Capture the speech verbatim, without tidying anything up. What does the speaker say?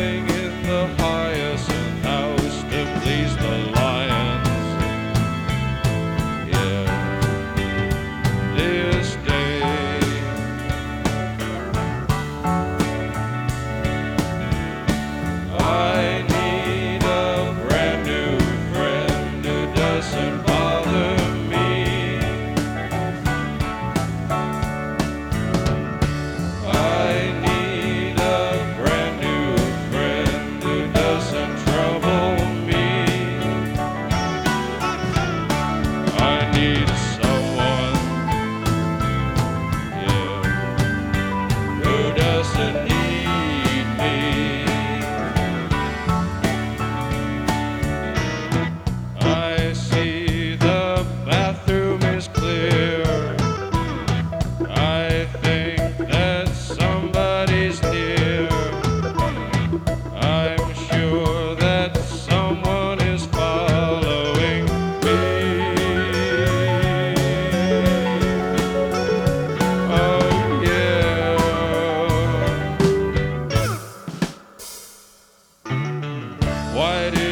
living in the hyacinth house to please the lions. Yeah, this day I need a brand new friend who doesn't bother me. I need a brand new friend who doesn't trouble me. I need someone, yeah, who doesn't need me. I see the bathroom is clear. I think that somebody's near. I'm sure that someone is following me. Oh yeah. Why did